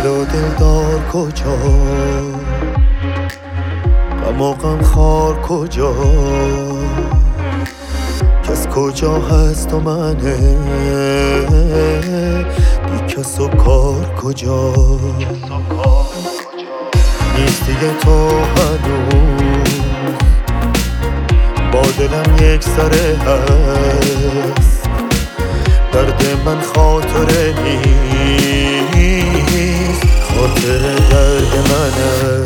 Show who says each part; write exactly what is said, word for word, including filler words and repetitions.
Speaker 1: دل و دلدار کجا، غم و غم خار کجا، کس کجا هست و منه بی کس و کار کجا. نیست دیگه تو هنوز با دلم یک سره هست، درد من خاطره نیست، خاطره درد منه.